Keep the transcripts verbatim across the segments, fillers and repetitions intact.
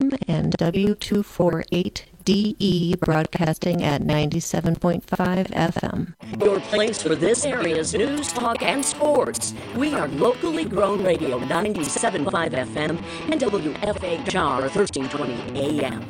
M and W two forty-eight D E broadcasting at ninety-seven point five F M. Your place for this area's news, talk, and sports. We are locally grown radio ninety-seven point five F M and W F H R thirteen twenty A M.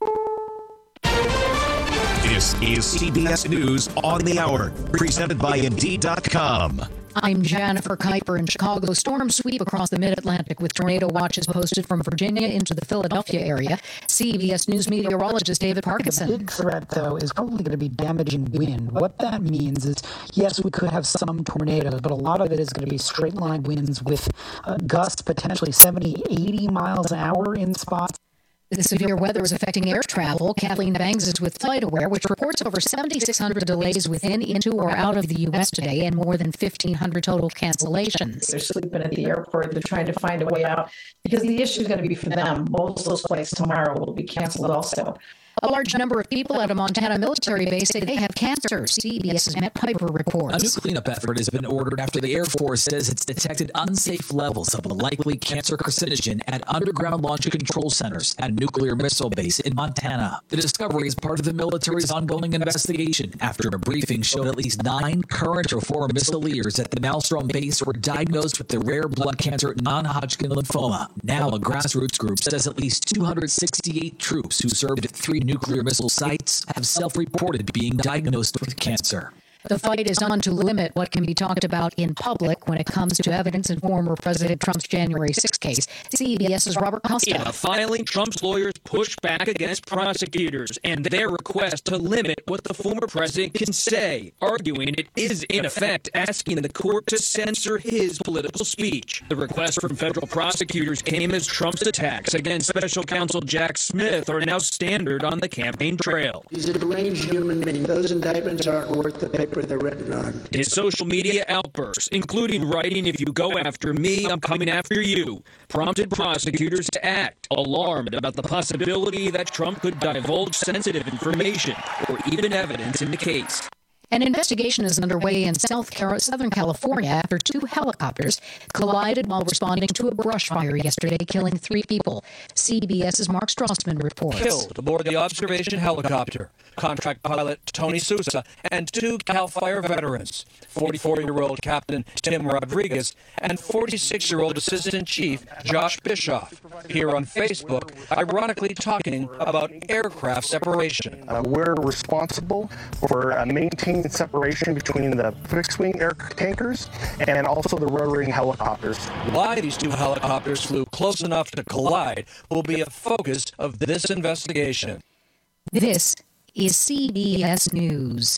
This is C B S News on the Hour, presented by Indeed dot com. I'm Jennifer Kuiper in Chicago. Storm sweep across the mid-Atlantic with tornado watches posted from Virginia into the Philadelphia area. C B S News meteorologist David Parkinson. The big threat, though, is probably going to be damaging wind. What that means is, yes, we could have some tornadoes, but a lot of it is going to be straight-line winds with uh, gusts potentially seventy, eighty miles an hour in spots. The severe weather is affecting air travel. Kathleen Bangs is with FlightAware, which reports over seventy-six hundred delays within, into, or out of the U S today and more than fifteen hundred total cancellations. They're sleeping at the airport. They're trying to find a way out because the issue is going to be for them. Most of those flights tomorrow will be canceled also. A large number of people at a Montana military base say they have cancer. CBS's Matt Piper reports. A new cleanup effort has been ordered after the Air Force says it's detected unsafe levels of a likely cancer carcinogen at underground launch control centers at a nuclear missile base in Montana. The discovery is part of the military's ongoing investigation after a briefing showed at least nine current or former missileers at the Malmstrom base were diagnosed with the rare blood cancer non-Hodgkin lymphoma. Now, a grassroots group says at least two hundred sixty-eight troops who served at three nuclear missile sites have self-reported being diagnosed with cancer. The fight is on to limit what can be talked about in public when it comes to evidence in former President Trump's January sixth case. CBS's Robert Costa. Yeah, finally, Trump's lawyers pushed back against prosecutors and their request to limit what the former president can say, arguing it is, in effect, asking the court to censor his political speech. The request from federal prosecutors came as Trump's attacks against special counsel Jack Smith are now standard on the campaign trail. He's a deranged human being. Those indictments aren't worth the paper they're written on. His social media outbursts, including writing, "If you go after me, I'm coming after you," prompted prosecutors to act, alarmed about the possibility that Trump could divulge sensitive information or even evidence in the case. An investigation is underway in South Car- Southern California after two helicopters collided while responding to a brush fire yesterday, killing three people. CBS's Mark Strassman reports. Killed aboard the observation helicopter, contract pilot Tony Sousa and two CAL FIRE veterans, forty-four-year-old Captain Tim Rodriguez and forty-six-year-old Assistant Chief Josh Bischoff, here on Facebook, ironically talking about aircraft separation. Uh, we're responsible for uh, maintaining separation between the fixed-wing air tankers and also the rotary helicopters. Why these two helicopters flew close enough to collide will be a focus of this investigation. This is C B S News.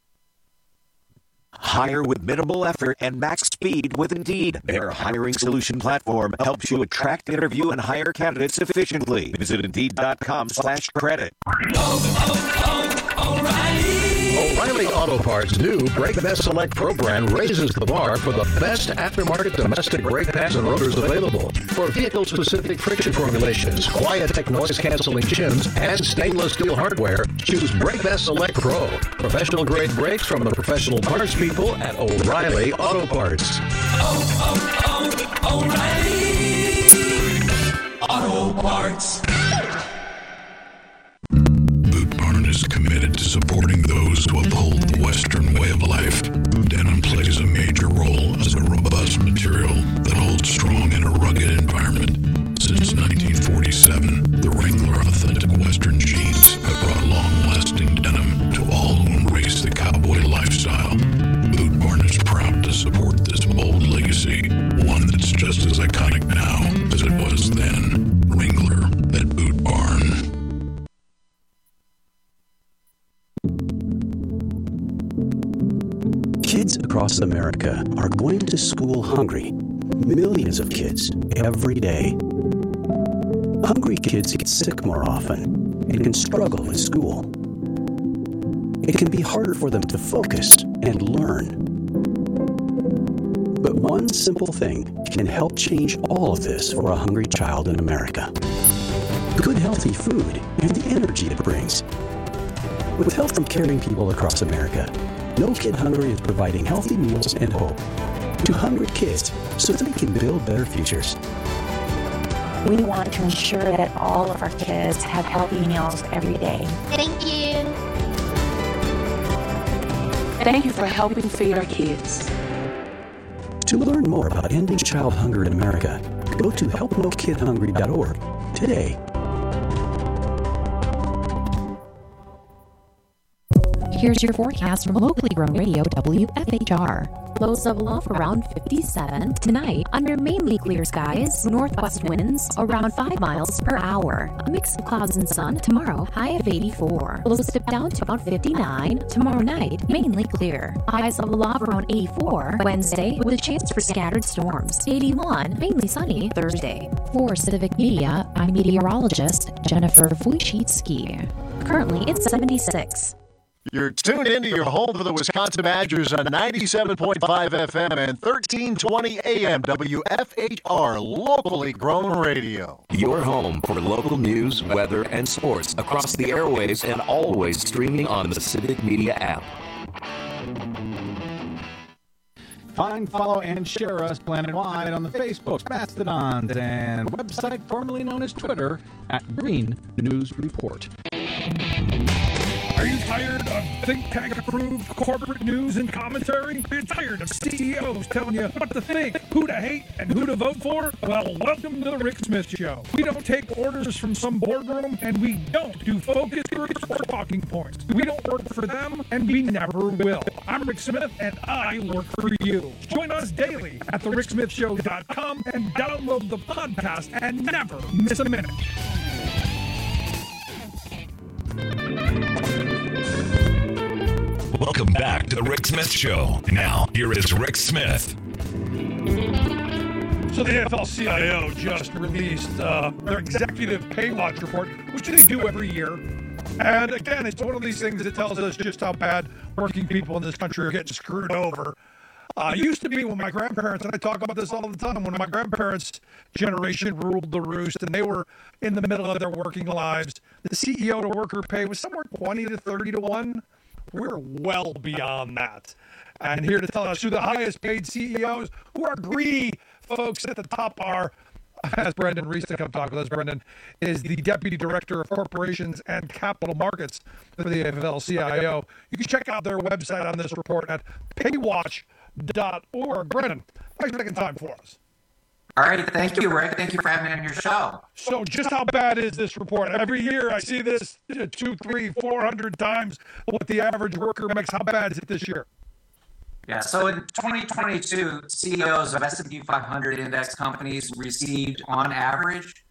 Hire with minimal effort and max speed with Indeed. Their hiring solution platform helps you attract, interview, and hire candidates efficiently. Visit Indeed.com slash credit. Oh, oh, oh, O'Reilly! O'Reilly Auto Parts' new Brake Best Select program raises the bar for the best aftermarket domestic brake pads and rotors available. For vehicle-specific friction formulations, Quiet-Tech noise-canceling shims, and stainless steel hardware, choose Brake Best Select Pro. Professional-grade brakes from the professional parts people at O'Reilly Auto Parts. Oh, oh, oh, O'Reilly Auto Parts. Boot Barn is committed to supporting those who uphold the Western way of life. Denim plays a major role as a robust material that holds strong in a rugged environment. Since nineteen forty-seven, the Wrangler Authentic Western jeans have brought long-lasting denim to all who embrace the cowboy lifestyle. Boot Barn is proud to support this bold legacy, one that's just as iconic now as it was then. Wrangler at Boot Barn. Kids across America are going to school hungry. Millions of kids every day. Hungry kids get sick more often and can struggle in school. It can be harder for them to focus and learn. But one simple thing can help change all of this for a hungry child in America. Good healthy food and the energy it brings. With help from caring people across America, No Kid Hungry is providing healthy meals and hope to hungry kids so that they can build better futures. We want to ensure that all of our kids have healthy meals every day. Thank you. Thank you for helping feed our kids. To learn more about ending child hunger in America, go to help no kid hungry dot org today. Here's your forecast from locally grown radio W F H R. Lows of love around fifty-seven. Tonight, under mainly clear skies, northwest winds around five miles per hour. A mix of clouds and sun. Tomorrow, high of eighty-four. Lows dip down to about fifty-nine. Tomorrow night, mainly clear. Highs of love around eighty-four. Wednesday, with a chance for scattered storms. eighty-one, mainly sunny. Thursday. For Civic Media, I'm meteorologist Jennifer Wojcicki. Currently, it's seventy-six. You're tuned into your home for the Wisconsin Badgers on ninety-seven point five F M and thirteen twenty A M W F H R, locally grown radio. Your home for local news, weather, and sports across the airwaves and always streaming on the Civic Media app. Find, follow, and share us planet-wide on the Facebook, Mastodon, and website formerly known as Twitter at Green News Report. Are you tired of think tank-approved corporate news and commentary? Are you tired of C E Os telling you what to think, who to hate, and who to vote for? Well, welcome to the Rick Smith Show. We don't take orders from some boardroom, and we don't do focus groups or talking points. We don't work for them, and we never will. I'm Rick Smith, and I work for you. Join us daily at the rick smith show dot com and download the podcast and never miss a minute. Welcome back to the Rick Smith Show. Now, here is Rick Smith. So the A F L C I O just released uh, their executive pay watch report, which they do every year. And again, it's one of these things that tells us just how bad working people in this country are getting screwed over. Uh, it used to be when my grandparents, and I talk about this all the time, when my grandparents' generation ruled the roost and they were in the middle of their working lives, the C E O to worker pay was somewhere twenty to thirty to one. We're well beyond that. And here to tell us who the highest paid C E Os, who are greedy folks at the top are, as Brendan Reese to come talk with us. Brendan is the Deputy Director of Corporations and Capital Markets for the A F L C I O. You can check out their website on this report at paywatch dot org. Brendan, thanks for taking time for us. All right, thank you, Rick. Thank you for having me on your show. So just how bad is this report? Every year I see this two, three, four hundred times what the average worker makes. How bad is it this year? Yeah, so in twenty twenty-two, C E Os of S and P five hundred index companies received, on average,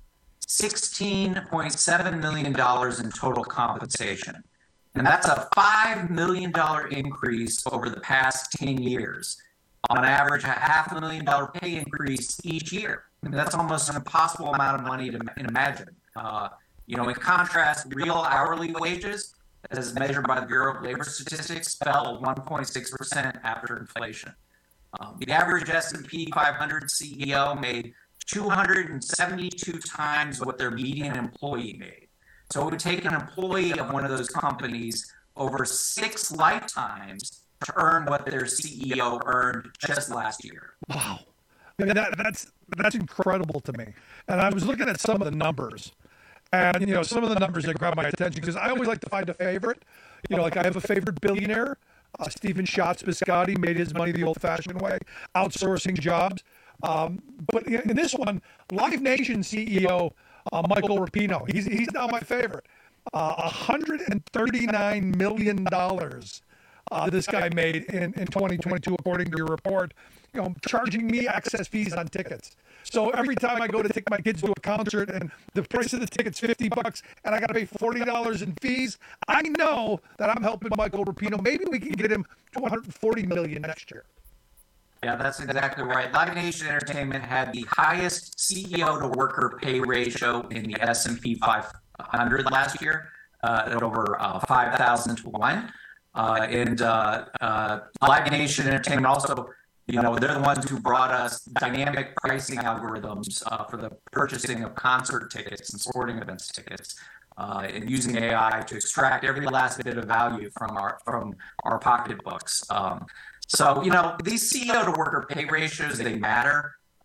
sixteen point seven million dollars in total compensation. And that's a five million dollars increase over the past ten years. On average, a half a million dollar pay increase each year. I mean, that's almost an impossible amount of money to imagine. Uh, you know, in contrast, real hourly wages, as measured by the Bureau of Labor Statistics, fell one point six percent after inflation. Um, the average S and P five hundred C E O made two hundred seventy-two times what their median employee made. So it would take an employee of one of those companies over six lifetimes to earn what their C E O earned just last year. Wow. I mean, that, that's that's incredible to me. And I was looking at some of the numbers. And, you know, some of the numbers that grab my attention, because I always like to find a favorite. You know, like I have a favorite billionaire. Uh, Stephen Schatz Biscotti made his money the old-fashioned way, outsourcing jobs. Um, but in this one, Live Nation C E O uh, Michael Rapino, he's, he's now my favorite. Uh, one hundred thirty-nine million dollars. Uh, this guy made in, in twenty twenty-two, according to your report, you know, charging me access fees on tickets. So every time I go to take my kids to a concert and the price of the ticket's fifty bucks and I got to pay forty dollars in fees, I know that I'm helping Michael Rapino. Maybe we can get him to one hundred forty million dollars next year. Yeah, that's exactly right. Live Nation Entertainment had the highest C E O to worker pay ratio in the S and P five hundred last year, uh, at over uh, five thousand to one. Uh, and uh, uh, Live Nation Entertainment also, you know, they're the ones who brought us dynamic pricing algorithms uh, for the purchasing of concert tickets and sporting events tickets, uh, and using A I to extract every last bit of value from our from our pocketbooks. Um, so, you know, these C E O to worker pay ratios, they matter.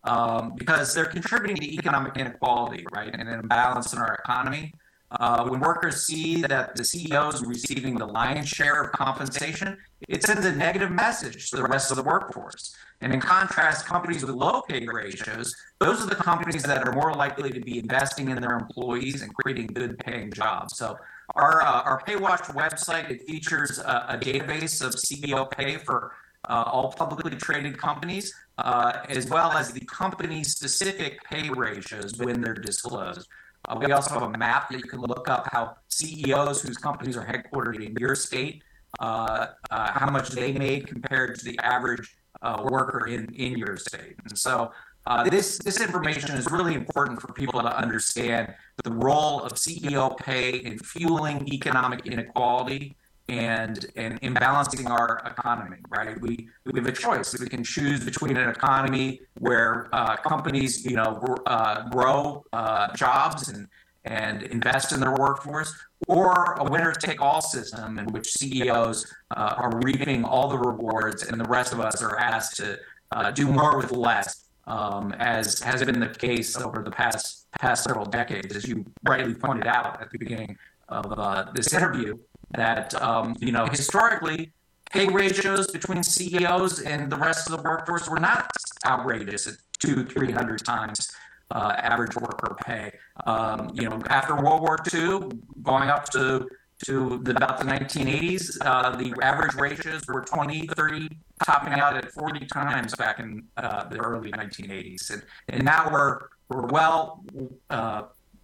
um, because they're contributing to economic inequality, right, and an imbalance in our economy. Uh, when workers see that the C E Os are receiving the lion's share of compensation, it sends a negative message to the rest of the workforce. And in contrast, companies with low pay ratios, those are the companies that are more likely to be investing in their employees and creating good paying jobs. So our uh, our PayWatch website, it features a, a database of C E O pay for uh, all publicly traded companies, uh, as well as the company-specific pay ratios when they're disclosed. Uh, we also have a map that you can look up how C E Os whose companies are headquartered in your state, uh, uh, how much they made compared to the average uh, worker in, in your state. And so uh, this, this information is really important for people to understand the role of C E O pay in fueling economic inequality and, and in balancing our economy, right? We, we have a choice. We can choose between an economy where uh, companies, you know, uh, grow uh, jobs and, and invest in their workforce, or a winner-take-all system in which C E Os uh, are reaping all the rewards and the rest of us are asked to uh, do more with less, um, as has been the case over the past, past several decades, as you rightly pointed out at the beginning of uh, this interview. That, um, you know, historically, pay ratios between C E Os and the rest of the workforce were not outrageous at two, three hundred times uh, average worker pay. Um, you know, after World War Two, going up to to the, about the nineteen eighties, uh, the average ratios were twenty, thirty, topping out at forty times back in uh, the early nineteen eighties. And, and now we're, we're well uh,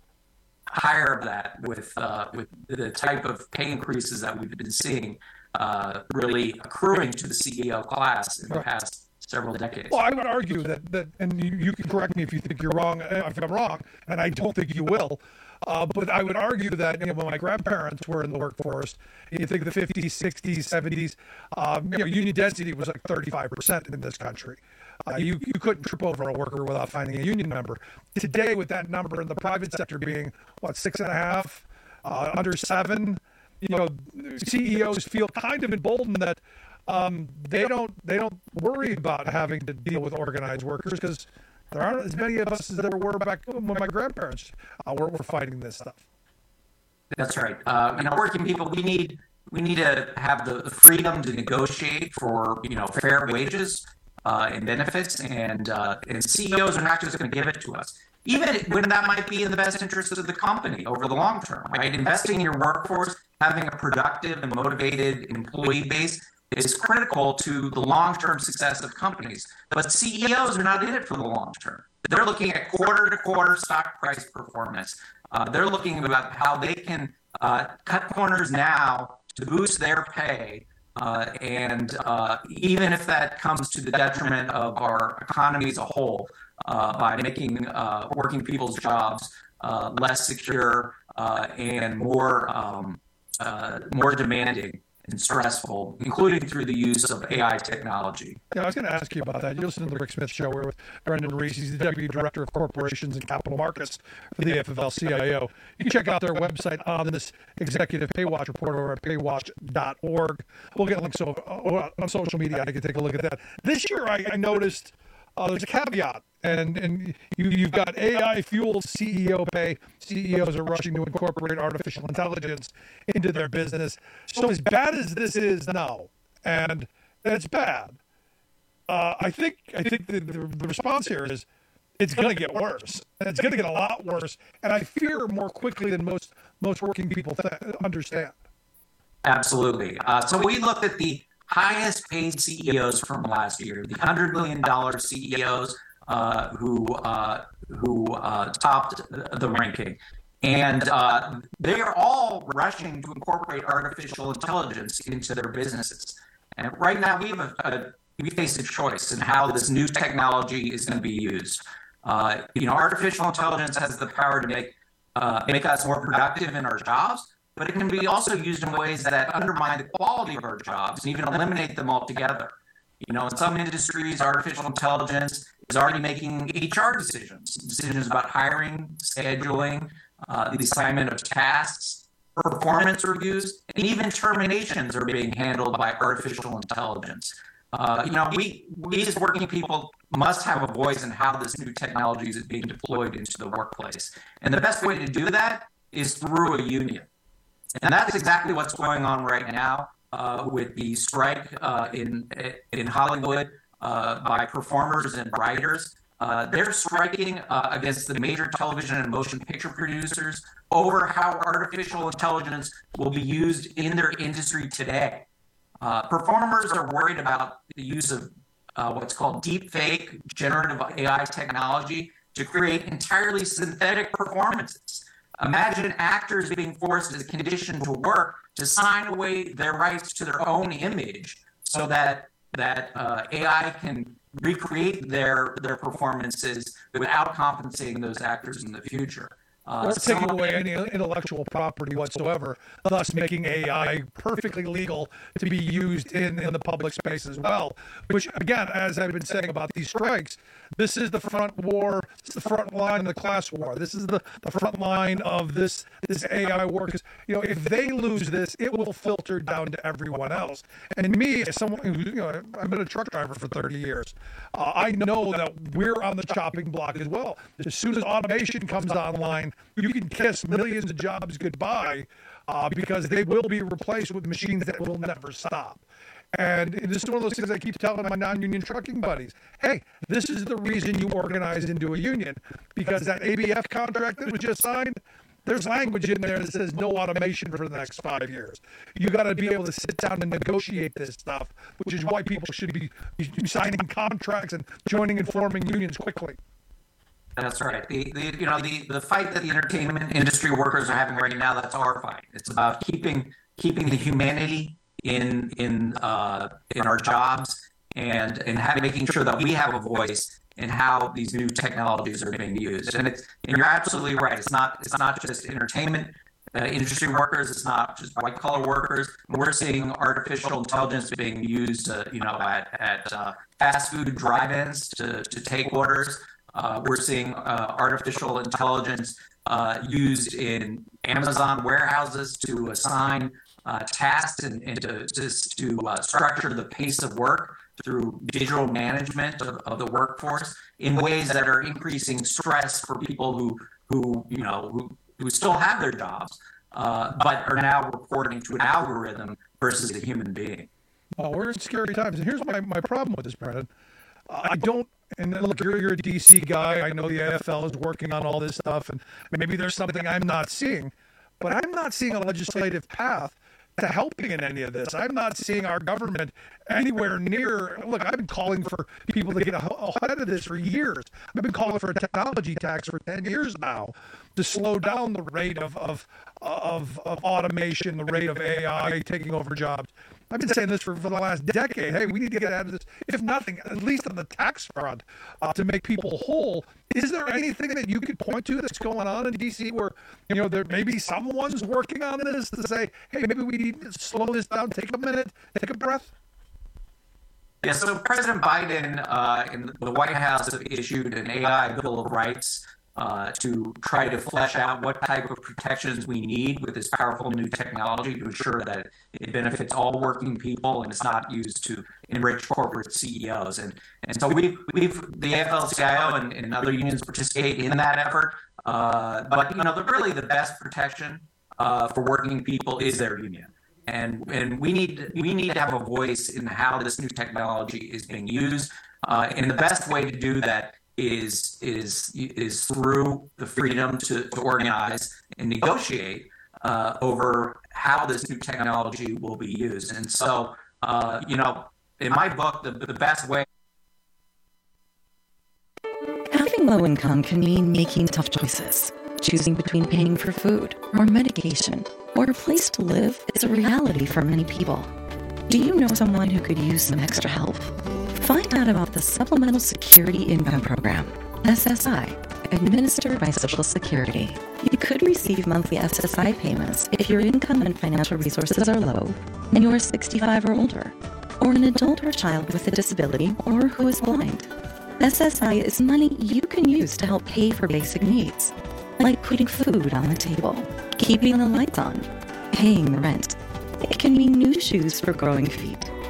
higher of that with uh, with the type of pay increases that we've been seeing uh, really accruing to the C E O class in the past several decades. Well, I would argue that, that and you, you can correct me if you think you're wrong, if I'm wrong, and I don't think you will, uh, but I would argue that, you know, when my grandparents were in the workforce, you think the fifties, sixties, seventies, um, you know, union density was like thirty-five percent in this country. Uh, you, you couldn't trip over a worker without finding a union member. Today, with that number in the private sector being, what, six and a half, uh, under seven, you know, C E Os feel kind of emboldened that um, they don't they don't worry about having to deal with organized workers because there aren't as many of us as there were back when my grandparents uh, were, were fighting this stuff. That's right. Uh, you know, working people, we need we need to have the freedom to negotiate for, you know, fair wages uh, and benefits, and uh, and C E Os are not just going to give it to us, even when that might be in the best interest of the company over the long term, right? Investing in your workforce, having a productive and motivated employee base is critical to the long-term success of companies. But C E Os are not in it for the long term. They're looking at quarter-to-quarter stock price performance. Uh, they're looking about how they can uh, cut corners now to boost their pay, uh, and uh, even if that comes to the detriment of our economy as a whole, uh, by making uh, working people's jobs uh, less secure uh, and more um, uh, more demanding and stressful, including through the use of A I technology. Yeah, I was going to ask you about that. You're listening to the Rick Smith Show. We're with Brendan Reese. He's the Deputy Director of Corporations and Capital Markets for the A F L C I O. You can check out their website on this Executive PayWatch report over at paywatch dot org. We'll get links over, uh, on social media. I can take a look at that. This year, I, I noticed uh, there's a caveat, and, and you, you've got A I-fueled C E O pay. C E Os are rushing to incorporate artificial intelligence into their business. So as bad as this is now, and it's bad, uh, I think I think the, the, the response here is it's going to get worse, and it's going to get a lot worse, and I fear more quickly than most most working people th- understand. Absolutely. Uh, so we looked at the highest paid C E Os from last year, the one hundred million dollars C E Os uh, who uh, who uh, topped the ranking. And uh, they are all rushing to incorporate artificial intelligence into their businesses. And right now we have a, a we face a choice in how this new technology is going to be used. Uh, you know, artificial intelligence has the power to make uh, make us more productive in our jobs, but it can be also used in ways that undermine the quality of our jobs and even eliminate them altogether. You know, in some industries, artificial intelligence is already making H R decisions, decisions about hiring, scheduling, uh, the assignment of tasks, performance reviews, and even terminations are being handled by artificial intelligence. Uh, you know, we, we as working people must have a voice in how this new technology is being deployed into the workplace. And the best way to do that is through a union. And that's exactly what's going on right now uh, with the strike uh, in, in Hollywood uh, by performers and writers. Uh, they're striking uh, against the major television and motion picture producers over how artificial intelligence will be used in their industry today. Uh, performers are worried about the use of uh, what's called deepfake generative A I technology to create entirely synthetic performances. Imagine actors being forced as a condition to work to sign away their rights to their own image so that that uh, A I can recreate their their performances without compensating those actors in the future. Uh, or taking away any intellectual property whatsoever, thus making A I perfectly legal to be used in, in the public space as well. Which, again, as I've been saying about these strikes, this is the front war, it's the front line of the class war. This is the, the front line of this this A I war. Because, you know, if they lose this, it will filter down to everyone else. And me, as someone who, you know, I've been a truck driver for thirty years, uh, I know that we're on the chopping block as well. As soon as automation comes online, you can kiss millions of jobs goodbye uh, because they will be replaced with machines that will never stop. And this is one of those things I keep telling my non-union trucking buddies. Hey, this is the reason you organize into a union, because that A B F contract that was just signed, there's language in there that says no automation for the next five years. You got to be able to sit down and negotiate this stuff, which is why people should be signing contracts and joining and forming unions quickly. That's right. The, the you know the, the fight that the entertainment industry workers are having right now, that's our fight. It's about keeping keeping the humanity in in uh, in our jobs and and having, making sure that we have a voice in how these new technologies are being used. And it's and you're absolutely right. It's not it's not just entertainment uh, industry workers. It's not just white collar workers. We're seeing artificial intelligence being used, uh, you know, at at uh, fast food drive-ins to to take orders. Uh, we're seeing uh, artificial intelligence uh, used in Amazon warehouses to assign uh, tasks and, and to, just to uh, structure the pace of work through digital management of, of the workforce in ways that are increasing stress for people who, who you know, who, who still have their jobs, uh, but are now reporting to an algorithm versus a human being. Well, we're in scary times. And here's my, my problem with this, Brennan. I don't, and look, you're, you're a D C guy. I know the A F L is working on all this stuff, and maybe there's something I'm not seeing, but I'm not seeing a legislative path to helping in any of this. I'm not seeing our government anywhere near. Look, I've been calling for people to get ahead of this for years. I've been calling for a technology tax for ten years now to slow down the rate of of of, of automation, the rate of A I taking over jobs. I've been saying this for, for the last decade. Hey, we need to get out of this, if nothing, at least on the tax front, uh, to make people whole. Is there anything that you could point to that's going on in D C where, you know, there maybe someone's working on this to say, hey, maybe we need to slow this down, take a minute, take a breath? Yeah, so President Biden uh, in the White House have issued an A I Bill of Rights uh, to try to flesh out what type of protections we need with this powerful new technology to ensure that it benefits all working people and it's not used to enrich corporate C E Os. And and so we've, we've the A F L C I O and, and other unions participate in that effort. Uh, but, you know, the, really the best protection uh, for working people is their union. And and we need we need to have a voice in how this new technology is being used. Uh, and the best way to do that is is is through the freedom to, to organize and negotiate uh, over how this new technology will be used. And so, uh, you know, in my book, the, the best way. Having low income can mean making tough choices. Choosing between paying for food or medication or a place to live is a reality for many people. Do you know someone who could use some extra help? Find out about the Supplemental Security Income Program, S S I, administered by Social Security. You could receive monthly S S I payments if your income and financial resources are low and you are sixty-five or older, or an adult or child with a disability or who is blind. S S I is money you can use to help pay for basic needs, like putting food on the table, keeping the lights on, paying the rent. It can mean new shoes for growing feet, or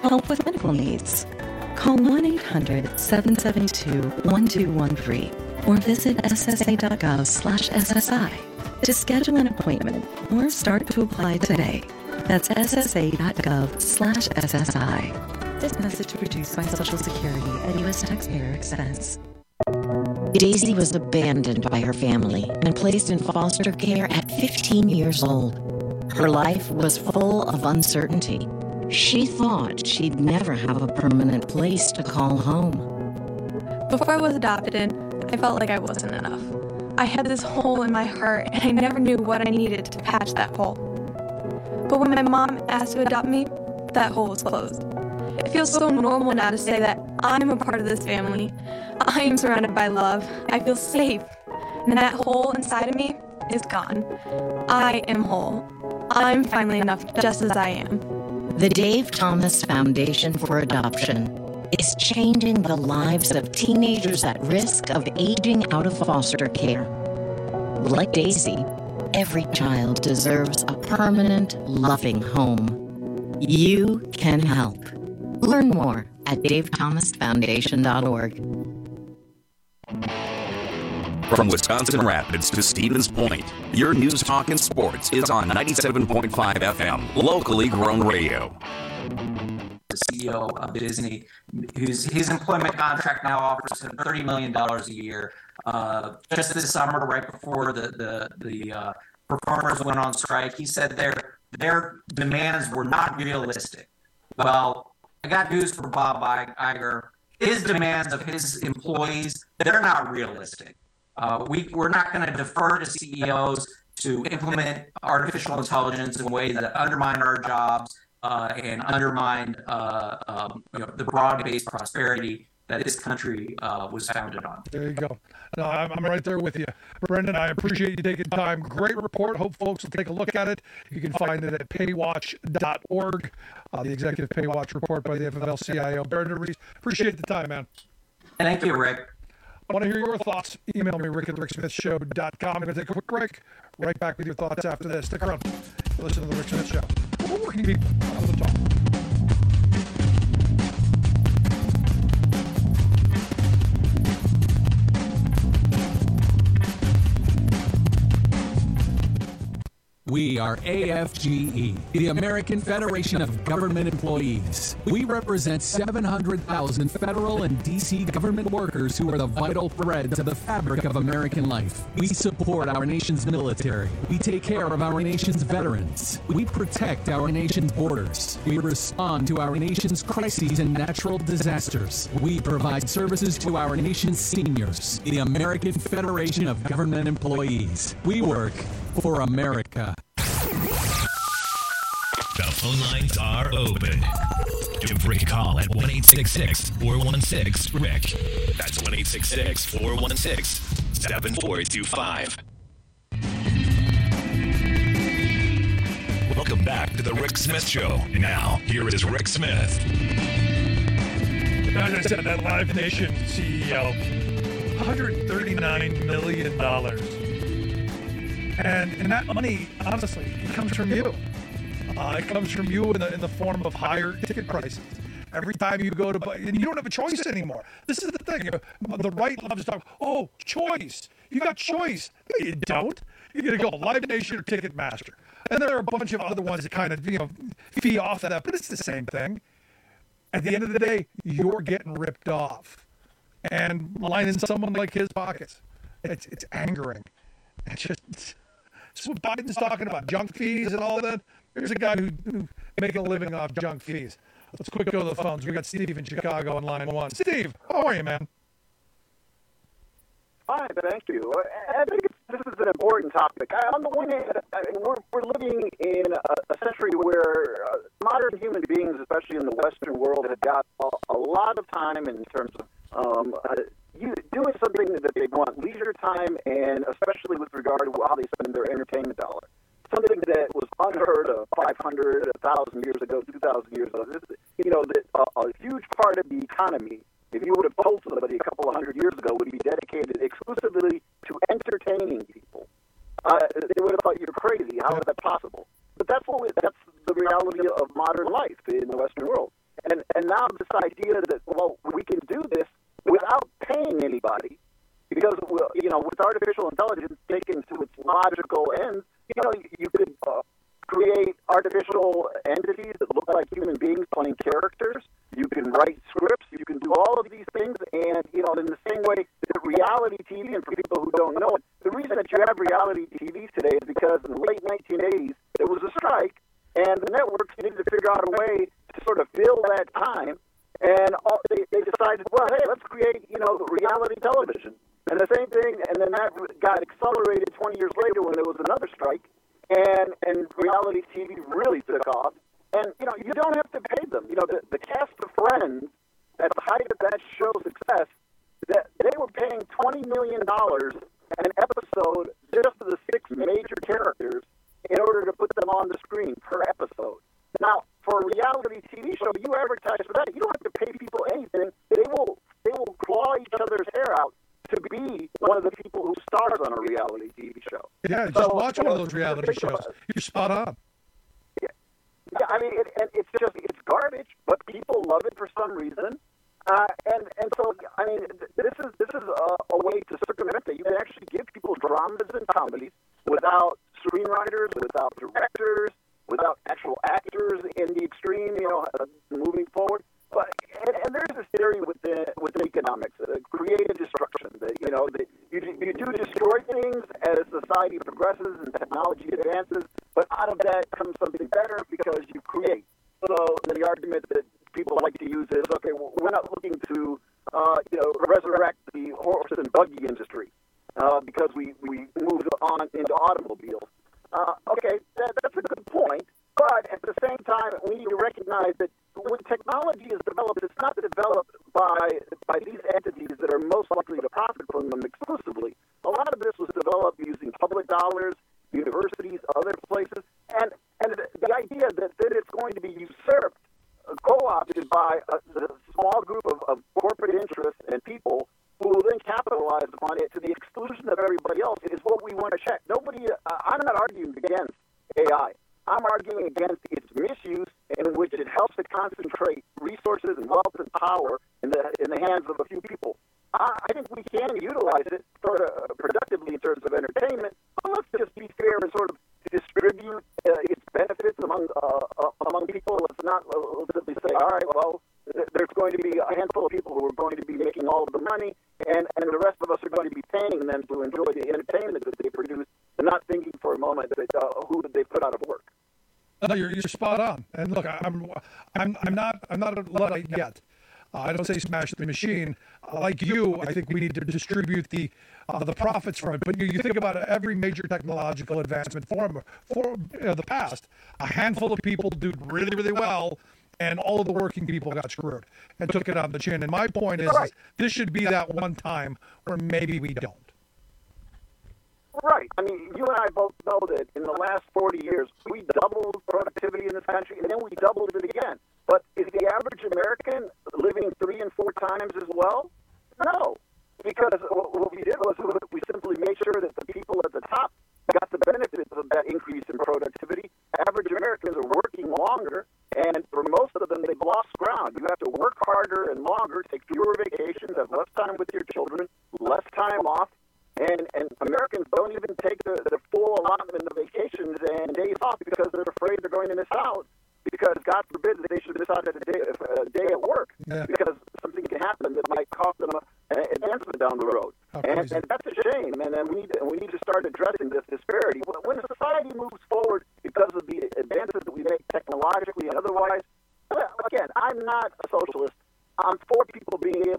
help with medical needs. Call one eight hundred seven seven two one two one three or visit ssa.gov slash SSI to schedule an appointment or start to apply today. That's ssa.gov slash SSI. This message produced by Social Security at U S taxpayer expense. Daisy was abandoned by her family and placed in foster care at fifteen years old. Her life was full of uncertainty. She thought she'd never have a permanent place to call home. Before I was adopted, I felt like I wasn't enough. I had this hole in my heart, and I never knew what I needed to patch that hole. But when my mom asked to adopt me, that hole was closed. It feels so normal now to say that I'm a part of this family. I am surrounded by love. I feel safe. And that hole inside of me is gone. I am whole. I'm finally enough just as I am. The Dave Thomas Foundation for Adoption is changing the lives of teenagers at risk of aging out of foster care. Like Daisy, every child deserves a permanent, loving home. You can help. Learn more at dave thomas foundation dot org. From Wisconsin Rapids to Stevens Point, your news, talk, and sports is on ninety-seven point five F M, locally grown radio. The C E O of Disney, whose his employment contract now offers him thirty million dollars a year. Uh, just this summer, right before the the the uh, performers went on strike, he said their their demands were not realistic. Well, I got news for Bob Iger. His demands of his employees, they're not realistic. Uh, we, we're not going to defer to C E Os to implement artificial intelligence in ways that undermine our jobs uh, and undermine uh, um, you know, the broad-based prosperity that this country uh, was founded on. There you go. No, I'm, I'm right there with you. Brendan, I appreciate you taking time. Great report. Hope folks will take a look at it. You can find it at paywatch dot org, uh, the Executive Paywatch report by the F F L C I O. Brendan Reese, appreciate the time, man. Thank you, Rick. I want to hear your thoughts. Email me, rick at the rick smith show dot com. I'm going to take a quick break. Right back with your thoughts after this. Stick around. Listen to The Rick Smith Show. We're working people on the talk. We are A F G E, the American Federation of Government Employees. We represent seven hundred thousand federal and D C government workers who are the vital threads of the fabric of American life. We support our nation's military. We take care of our nation's veterans. We protect our nation's borders. We respond to our nation's crises and natural disasters. We provide services to our nation's seniors. The American Federation of Government Employees. We work for America. The phone lines are open. Give Rick a call at one eight six six, four one six, R I C K. That's one eight six six, four one six, seven four two five. Welcome back to the Rick Smith Show. Now, here is Rick Smith. As I said, that Live Nation C E O, one hundred thirty-nine million dollars. And and that money, honestly, it comes from you. Uh, it comes from you in the in the form of higher ticket prices. Every time you go to buy, and you don't have a choice anymore. This is the thing. The right loves to talk, oh, choice. You got choice. No, you don't. You're going to go Live Nation or Ticketmaster. And there are a bunch of other ones that kind of, you know, fee off of that, but it's the same thing. At the end of the day, you're getting ripped off and lining someone like his pockets. It's it's angering. It's just... It's, That's what Biden's talking about, junk fees and all that. There's a guy who, who's making a living off junk fees. Let's quick go to the phones. We got Steve in Chicago on line one. Steve, how are you, man? Fine, thank you. I think this is an important topic. On the one hand, I mean, we're, we're living in a, a century where uh, modern human beings, especially in the Western world, have got a, a lot of time in terms of um, uh, you, doing something that they want, leisure time, and especially with regard to how they spend their entertainment dollar. Something that was unheard of five hundred, one thousand years ago, two thousand years ago. This, you know, that a, a huge part of the economy, if you would have told somebody a couple of hundred years ago, would be dedicated exclusively to entertaining people. Uh, they would have thought you're crazy. How is that possible? But that's what we, that's the reality of modern life in the Western world. And idea that, well, we can do this without paying anybody because, you know, with artificial intelligence taken to its logical ends, you know, you could uh, create artificial entities that look like human beings playing characters. You can write scripts. You can do all of these things. And, you know, in the same way that reality T V, and for people who don't know it, the reason that you have reality T V today is because in the late nineteen eighties, there was a strike, and the networks needed to figure out a way to sort of fill that time. And all, they, they decided, well, hey, let's create, you know, reality television. And the same thing, and then that got accelerated twenty years later when there was another strike, and, and reality T V really took off. And, you know, you don't have to pay them. You know, the, the cast of Friends, at the height of that show's success, that they were paying twenty million dollars an episode just for the six major characters in order to put them on the screen per episode. Now, for a reality T V show, you advertise for that. You don't have to pay people anything. They will they will claw each other's hair out to be one of the people who stars on a reality T V show. Yeah, just so, watch one of those reality shows. You're spot on. Yeah, yeah I mean, it, and it's just, it's garbage, but people love it for some reason. Uh, and, and so, I mean, this is this is a, a way to circumvent that. You can actually give people dramas and comedies without screenwriters, without directors, without actual actors in the extreme, you know, uh, moving forward. But and, and there's this theory within within economics, uh, creative destruction. That you know, that you you do destroy things as society progresses and technology advances, but out of that comes something better because you create. So the argument that people like to use is, okay, well, we're not looking to, uh, you know, resurrect the horse and buggy industry uh, because we, we moved on into automobiles. Uh, okay, that, that's a good point, but at the same time, we need to recognize that when technology is developed, it's not developed by by these entities that are most likely to profit from them exclusively. A lot of this was developed using public dollars, universities, other places, and and the, the idea that, that it's going to be usurped, uh, co-opted by a, a small group of, of corporate interests and people who will then capitalize upon it to the exclusion of everybody else is what we want to check. Nobody, uh, I'm not arguing against A I. I'm arguing against its misuse in which it helps to concentrate resources and wealth and power in the in the hands of a few people. I, I think we can utilize it sort of productively in terms of entertainment, but let's just be fair and sort of distribute uh, its benefits among uh, uh, among people. Let's not uh, simply say, all right, well, th- there's going to be a handful of people who are going to be making all of the money, and, and the rest of us are going to be paying them to enjoy the entertainment that they produce, and not thinking for a moment that uh, who did they put out of work. No, you're, you're spot on. And look, I'm I'm I'm not I'm not a Luddite yet. Uh, I don't say smash the machine. Uh, like you, I think we need to distribute the uh, the profits from it. But you, you think about every major technological advancement for, for uh, the past, a handful of people did really, really well, and all of the working people got screwed and took it on the chin. And my point is, right. is this should be that one time where maybe we don't. Right. I mean, you and I both know that in the last forty years, we doubled productivity in this country, and then we doubled it again. But is the average American living three and four times as well? No. Because what we did was we simply made sure that the people at the top got the benefits of that increase in productivity. Average Americans are working longer, and for most of them, they've lost ground. You have to work harder and longer, take fewer vacations, have less time with your children, less time off. And and Americans don't even take the, the full allotment of vacations and days off because they're afraid they're going to miss out. Because God forbid that they should miss out at a day, a day at work yeah. because something can happen that might cost them an advancement down the road. And, and that's a shame. And, and we need to, we need to start addressing this disparity. When society moves forward because of the advances that we make technologically and otherwise, well, again, I'm not a socialist. I'm for people being able.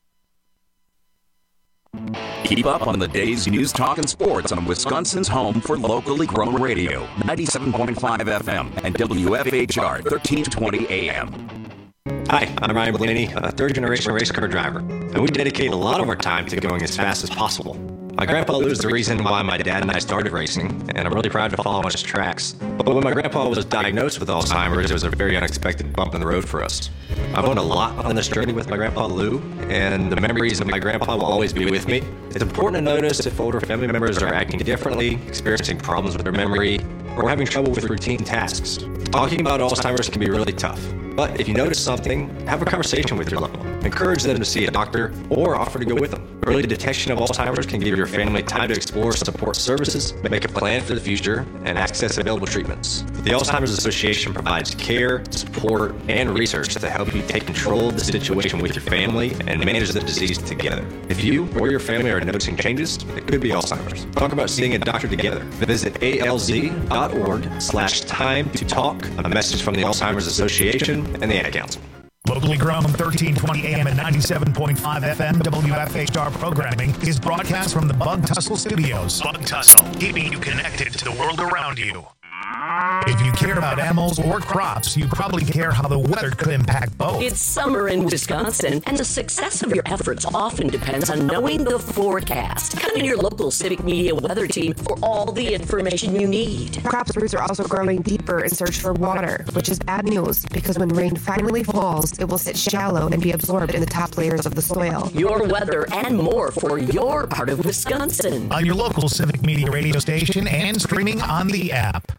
Keep up on the day's news, talk, and sports on Wisconsin's home for locally grown radio, ninety-seven point five F M and W F H R thirteen twenty A M. Hi, I'm Ryan Blaney, a third-generation race car driver, and we dedicate a lot of our time to going as fast as possible. My grandpa Lou is the reason why my dad and I started racing, and I'm really proud to follow on his tracks. But when my grandpa was diagnosed with Alzheimer's, it was a very unexpected bump in the road for us. I've learned a lot on this journey with my grandpa Lou, and the memories of my grandpa will always be with me. It's important to notice if older family members are acting differently, experiencing problems with their memory, or having trouble with routine tasks. Talking about Alzheimer's can be really tough, but if you notice something, have a conversation with your loved one. Encourage them to see a doctor or offer to go with them. Early detection of Alzheimer's can give your family time to explore support services, make a plan for the future, and access available treatments. The Alzheimer's Association provides care, support, and research to help you take control of the situation with your family and manage the disease together. If you or your family are noticing changes, it could be Alzheimer's. Talk about seeing a doctor together. Visit alz.org slash time to talk. A message from the Alzheimer's Association and the Ad Council. Locally grown, thirteen twenty A M and ninety-seven point five F M W F H R programming is broadcast from the Bug Tussle Studios. Bug Tussle, keeping you connected to the world around you. If you care about animals or crops, you probably care how the weather could impact both. It's summer in Wisconsin, and the success of your efforts often depends on knowing the forecast. Come to your local Civic Media weather team for all the information you need. Crops roots are also growing deeper in search for water, which is bad news because when rain finally falls, it will sit shallow and be absorbed in the top layers of the soil. Your weather and more for your part of Wisconsin. On your local Civic Media radio station and streaming on the app.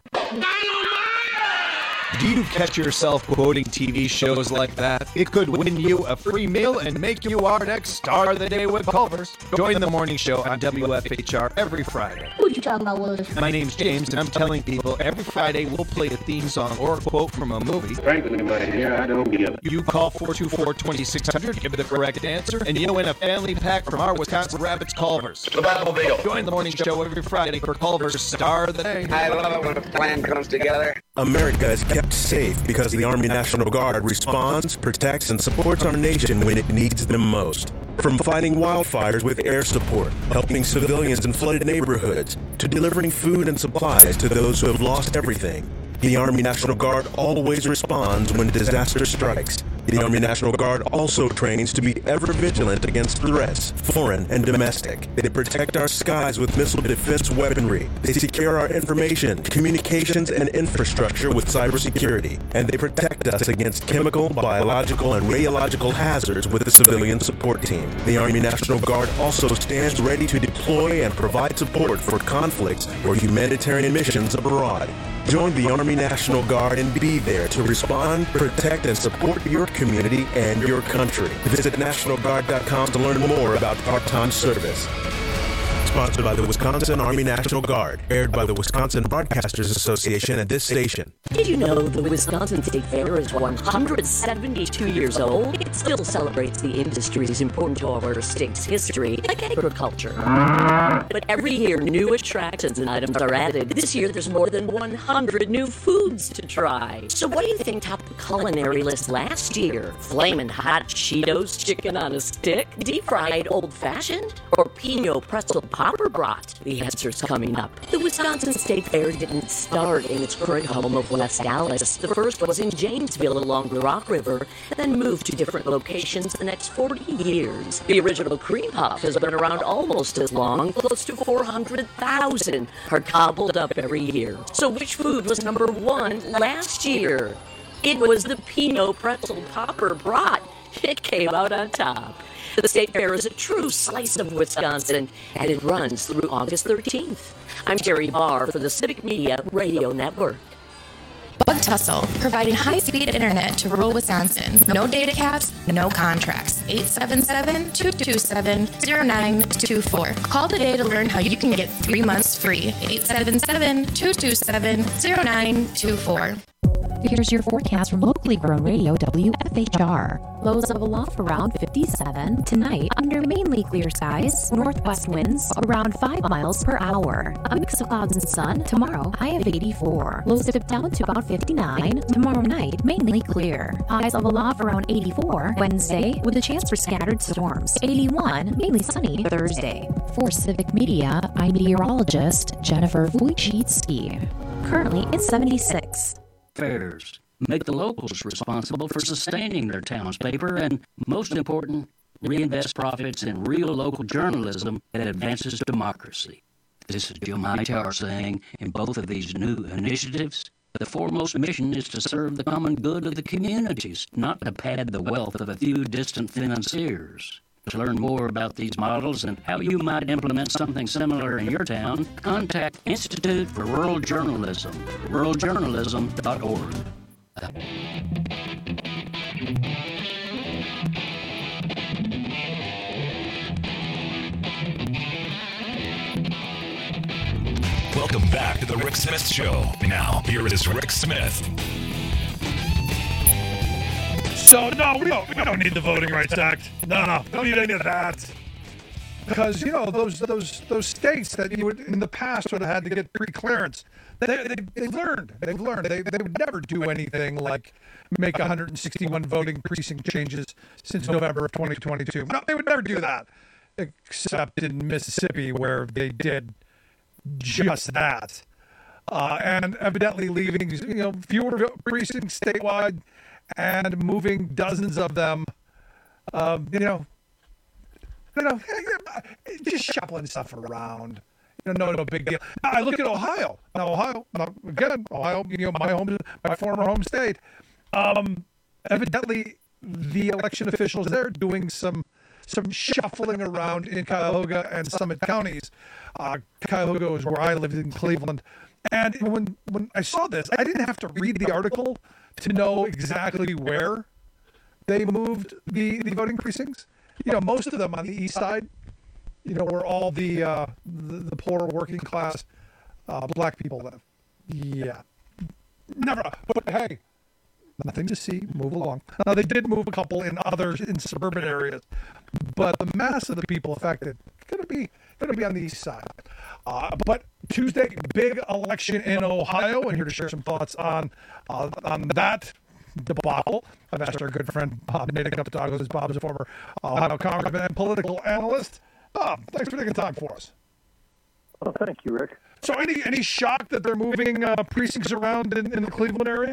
Do you catch yourself quoting T V shows like that? It could win you a free meal and make you our next star of the day with Culver's. Join the morning show on W F H R every Friday. What you talking about, Willis? My name's James, and I'm telling people every Friday we'll play a theme song or a quote from a movie. Frankly, my dear, I don't get it. You call four two four, two six zero zero, give the correct answer, and you'll win a family pack from our Wisconsin Rabbits Culver's. The Batmobile. Join the morning show every Friday for Culver's Star of the Day. I love it when a plan comes together. America is kept safe because the Army National Guard responds, protects, and supports our nation when it needs them most. From fighting wildfires with air support, helping civilians in flooded neighborhoods, to delivering food and supplies to those who have lost everything, the Army National Guard always responds when disaster strikes. The Army National Guard also trains to be ever vigilant against threats, foreign and domestic. They protect our skies with missile defense weaponry. They secure our information, communications, and infrastructure with cybersecurity. And they protect us against chemical, biological, and radiological hazards with the civilian support team. The Army National Guard also stands ready to deploy and provide support for conflicts or humanitarian missions abroad. Join the Army National Guard and be there to respond, protect, and support your community and your country. Visit National Guard dot com to learn more about part-time service. Sponsored by the Wisconsin Army National Guard. Aired by the Wisconsin Broadcasters Association at this station. Did you know the Wisconsin State Fair is one hundred seventy-two years old? It still celebrates the industries important to our state's history, like agriculture. But every year, new attractions and items are added. This year, there's more than one hundred new foods to try. So what do you think topped the culinary list last year? Flamin' hot Cheetos, chicken on a stick, deep-fried old-fashioned, or Pinot pretzel Popper brat? The answer's coming up. The Wisconsin State Fair didn't start in its current home of West Dallas. The first was in Janesville along the Rock River, then moved to different locations the next forty years. The original cream puff has been around almost as long, close to four hundred thousand are gobbled up every year. So which food was number one last year? It was the Pinot pretzel Popper brat. It came out on top. The State Fair is a true slice of Wisconsin, and it runs through August thirteenth. I'm Jerry Barr for the Civic Media Radio Network. Bug Tussle, providing high-speed internet to rural Wisconsin. No data caps, no contracts. eight seven seven, two two seven, zero nine two four. Call today to learn how you can get three months free. eight seven seven, two two seven, zero nine two four. Here's your forecast from locally grown radio W F H R. Lows of aloft around fifty-seven. Tonight, under mainly clear skies, northwest winds around five miles per hour. A mix of clouds and sun. Tomorrow, high of eighty-four. Lows dip down to about fifty-nine. Tomorrow night, mainly clear. Highs of aloft around eighty-four. Wednesday, with a chance for scattered storms. eighty-one, mainly sunny Thursday. For Civic Media, I'm meteorologist Jennifer Wojcicki. Currently, it's seventy-six. Fairs make the locals responsible for sustaining their town's paper, and most important, reinvest profits in real local journalism that advances democracy. This is Jim Hightower saying, in both of these new initiatives, the foremost mission is to serve the common good of the communities, not to pad the wealth of a few distant financiers. To learn more about these models and how you might implement something similar in your town, contact Institute for Rural Journalism, rural journalism dot org. Welcome back to the Rick Smith Show. Now, here is Rick Smith. So, no, we don't, we don't need the Voting Rights Act. No, no, don't need any of that. Because, you know, those those those states that you would, in the past, would have had to get pre-clearance, they, they, they've learned. They've learned. They, they would never do anything like make one hundred sixty-one voting precinct changes since November of twenty twenty-two. No, they would never do that, except in Mississippi, where they did just that. Uh, and evidently leaving, you know, fewer precincts statewide and moving dozens of them, um, you know, you know, just shuffling stuff around. You know, no, no big deal. Now, I look at Ohio. Now, Ohio, now, again, Ohio, you know, my home, my former home state. Um, evidently, the election officials there doing some some shuffling around in Cuyahoga and Summit counties. Uh, Cuyahoga is where I lived in Cleveland. And when when I saw this, I didn't have to read the article to know exactly where they moved the, the voting precincts. You know, most of them on the east side, you know, where all the uh, the, the poor working class uh, black people live. Yeah. Never. But hey, nothing to see. Move along. Now, they did move a couple in others in suburban areas, but the mass of the people affected going to be going to be on the east side. Uh, but Tuesday, big election in Ohio, and here to share some thoughts on uh, on that debacle, I've asked our good friend Bob Natick-Upton. Bob is a former Ohio congressman and political analyst. Bob, thanks for taking time for us. Well, thank you, Rick. So, any any shock that they're moving uh, precincts around in, in the Cleveland area?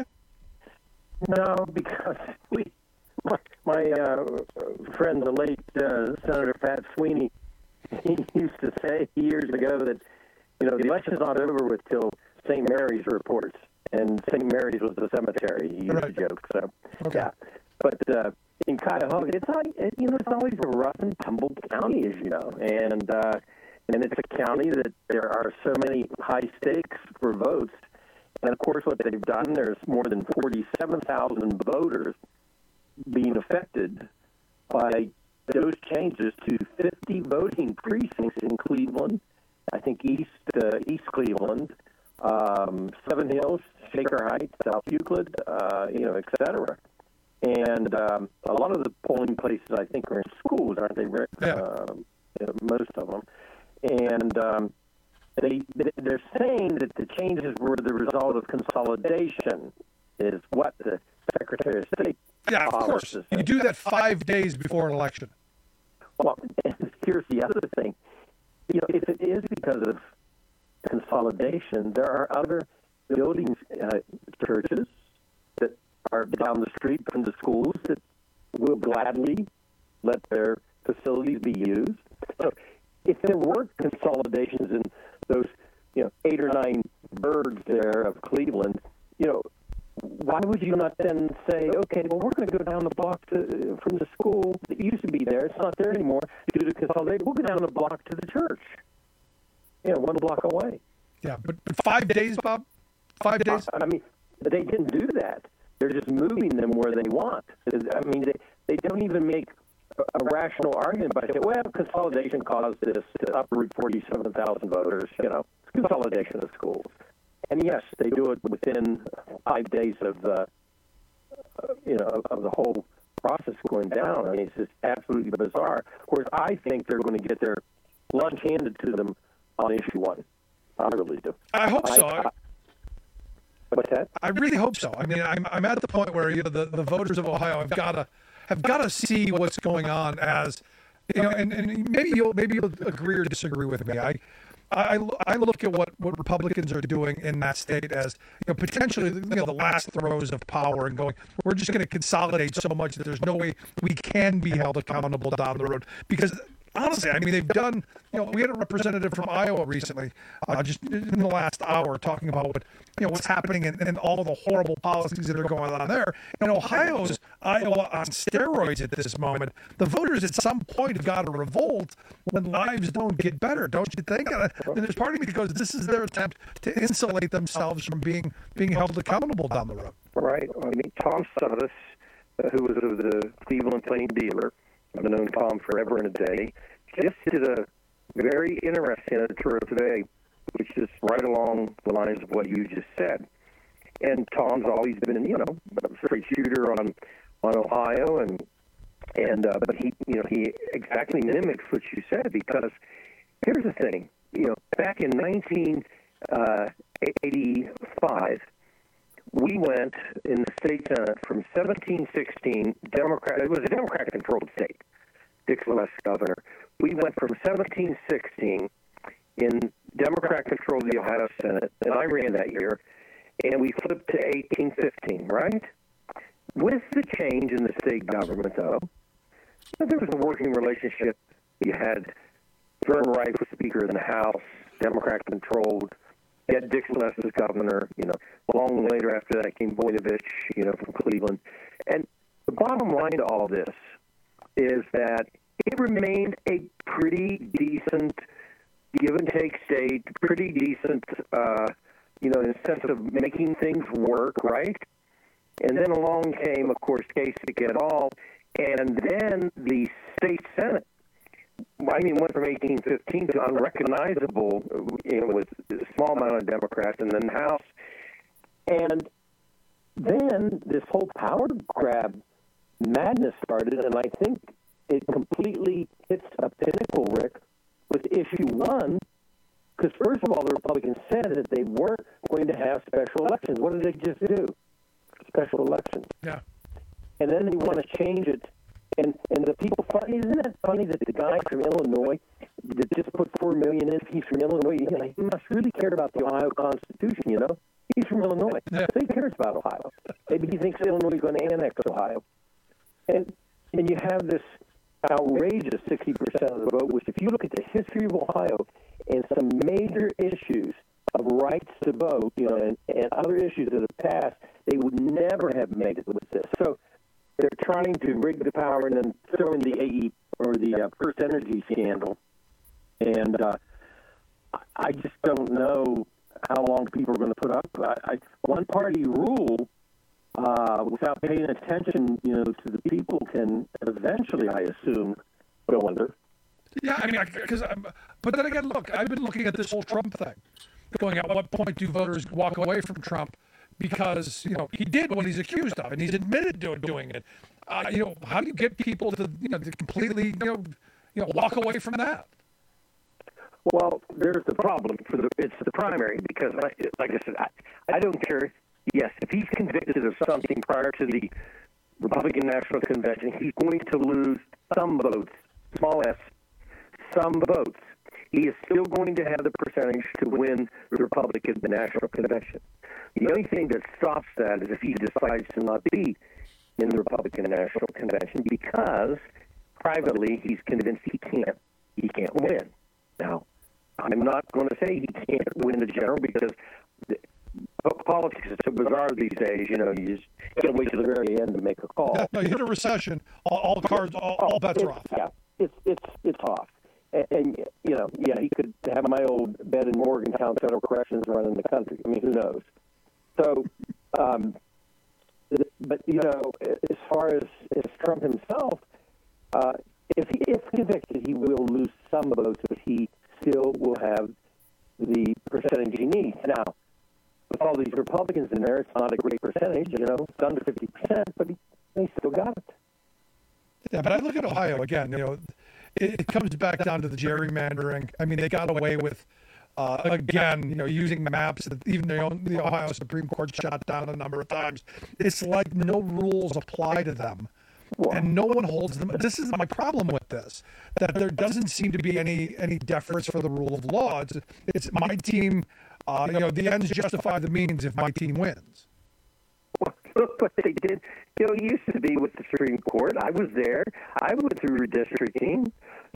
No, because we, my, my uh, friend, the late uh, Senator Pat Sweeney, he used to say years ago that, you know, the election's not over with till Saint Mary's reports, and Saint Mary's was the cemetery. He used right. to joke. So, okay. yeah. But uh, in Cuyahoga, it's not, it, you know, it's always a rough and tumble county, as you know, and uh, and it's a county that there are so many high stakes for votes. And of course, what they've done, there's more than forty-seven thousand voters being affected by those changes to fifty voting precincts in Cleveland, I think East uh, East Cleveland, um, Seven Hills, Shaker Heights, South Euclid, uh, you know, et cetera. And um, a lot of the polling places, I think, are in schools, aren't they, Rick? Yeah. Uh, you know, most of them. And um, they, they're saying that the changes were the result of consolidation, is what the Secretary of State. Yeah, of course. You do that five days before an election. Well, here's the other thing. You know, if it is because of consolidation, there are other buildings, uh, churches that are down the street from the schools that will gladly let their facilities be used. So if there were consolidations in those, you know, eight or nine burgs there of Cleveland, you know, why would you not then say, okay, well, we're going to go down the block to, from the school that used to be there. It's not there anymore due to consolidation. We'll go down the block to the church, you know, one block away. Yeah, but, but five days, Bob? Five days? I mean, they didn't do that. They're just moving them where they want. I mean, they, they don't even make a, a rational argument by saying, well, consolidation caused this to uproot forty-seven thousand voters, you know, consolidation of schools. And yes, they do it within five days of, uh, you know, of the whole process going down. I mean, it's just absolutely bizarre. Of course, I think they're going to get their lunch handed to them on issue one. I really do. I hope so. I, I, what's that? I really hope so. I mean, I'm I'm at the point where, you know, the, the voters of Ohio have got to have got to see what's going on as, you know, and, and maybe you'll maybe you'll agree or disagree with me. I. I, I look at what, what Republicans are doing in that state as, you know, potentially, you know, the last throes of power and going, we're just going to consolidate so much that there's no way we can be held accountable down the road. Because honestly, I mean, they've done, you know, we had a representative from Iowa recently, uh, just in the last hour, talking about what, you know, what's happening and, and all of the horrible policies that are going on there. And Ohio's Iowa on steroids at this moment. The voters at some point have got to revolt when lives don't get better, don't you think? And there's part of me that goes, this is their attempt to insulate themselves from being being held accountable down the road. Right. I mean, Tom Suttis, uh, who was of the Cleveland Plain Dealer, I've known Tom forever and a day, just did a very interesting editorial today, which is right along the lines of what you just said. And Tom's always been, you know, a straight shooter on on Ohio, and and uh, but he, you know, he exactly mimics what you said, because here's the thing, you know, back in nineteen eighty-five, we went in the state Senate from seventeen sixteen, Democrat, it was a Democrat-controlled state, Dick Celeste governor. We went from seventeen sixteen in Democrat-controlled the Ohio Senate, and I ran that year, and we flipped to eighteen fifteen, right? With the change in the state government, though, there was a working relationship. You had Vern Reif was Speaker of the House, Democrat-controlled. You had Dick Celeste as governor. You know, long later after that came Voinovich, you know, from Cleveland. And the bottom line to all this is that it remained a pretty decent give and take state, pretty decent, uh, you know, in the sense of making things work, right? And then along came, of course, Kasich et al., and then the state Senate. I mean, went from eighteen fifteen to unrecognizable, you know, with a small amount of Democrats, and then the House. And then this whole power grab madness started, and I think it completely hits a pinnacle, Rick, with issue one, because first of all, the Republicans said that they weren't going to have special elections. What did they just do? Special elections. Yeah. And then they want to change it. And and the people, isn't that funny that the guy from Illinois that just put four million in, he's from Illinois, you know, he must really care about the Ohio Constitution, you know? He's from Illinois. Yeah. So he cares about Ohio. Maybe he thinks Illinois is going to annex Ohio. And and you have this outrageous sixty percent of the vote, which if you look at the history of Ohio and some major issues of rights to vote, you know, and, and other issues that have passed, they would never have made it with this. So they're trying to rig the power and then throw in the A E or the uh, First Energy scandal. And uh, I just don't know how long people are going to put up. I, I, one-party rule uh, without paying attention, you know, to the people can eventually, I assume, go under. Yeah, I mean, because I'm, but then again, look, I've been looking at this whole Trump thing, going at what point do voters walk away from Trump because, you know, he did what he's accused of and he's admitted to doing it. Uh, you know, how do you get people to, you know, to completely, you know, you know, walk away from that? Well, there's the problem for the it's the primary because, like, like I said, I, I don't care. Yes, if he's convicted of something prior to the Republican National Convention, he's going to lose some votes, small s, some votes. He is still going to have the percentage to win the Republican National Convention. The only thing that stops that is if he decides to not be in the Republican National Convention because privately he's convinced he can't he can't win. Now, I'm not going to say he can't win the general because the, politics is so bizarre these days. You know, you just can't wait till the very end to make a call. Yeah, no, you hit a recession, all, all cards, all, all bets are off. Yeah, it's it's it's off. And, and, you know, yeah, he could have my old bed in Morgantown Federal Corrections running the country. I mean, who knows? So, um, but, you know, as far as, as Trump himself, uh, if he is convicted, he will lose some votes, but he still will have the percentage he needs. Now, with all these Republicans in there, it's not a great percentage, you know, it's under fifty percent, but he, they still got it. Yeah, but I look at Ohio again, you know, it, it comes back down to the gerrymandering. I mean, they got away with, uh, again, you know, using maps that even the, the Ohio Supreme Court shot down a number of times. It's like no rules apply to them. And no one holds them. This is my problem with this, that there doesn't seem to be any any deference for the rule of law. It's, it's my team, uh, you know, the ends justify the means if my team wins. Well, look what they did. You know, it used to be with the Supreme Court. I was there. I went through redistricting.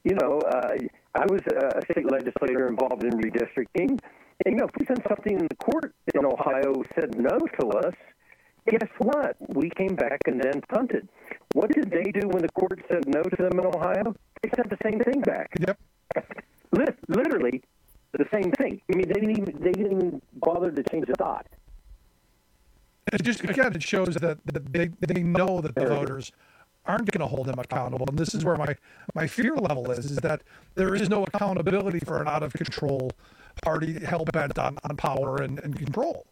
you know, uh, I was a state legislator involved in redistricting. And, you know, if we sent something in the court in Ohio said no to us, guess what? We came back and then punted. What did they do when the court said no to them in Ohio? They sent the same thing back. Yep. Literally the same thing. I mean, they didn't even, they didn't even bother to change a thought. It just, again, it shows that, that they, they know that the voters aren't going to hold them accountable. And this is where my, my fear level is, is that there is no accountability for an out-of-control party hell-bent on, on power and, and control.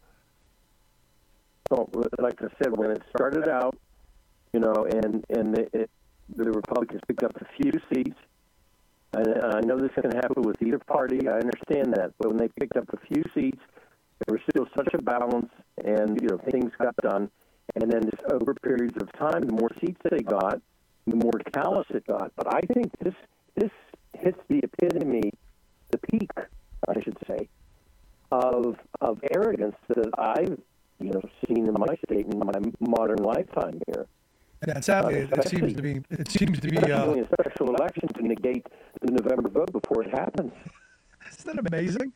Well, like I said, when it started out, you know, and, and it, it, the Republicans picked up a few seats. And I know this can happen with either party. I understand that. But when they picked up a few seats, there was still such a balance, and, you know, things got done. And then just over periods of time, the more seats they got, the more callous it got. But I think this this hits the epitome, the peak, I should say, of of arrogance that I've, you know, seen in my state in my modern lifetime here. And sadly, it, it seems to be. It seems to be uh, doing a special election to negate the November vote before it happens. Isn't that amazing?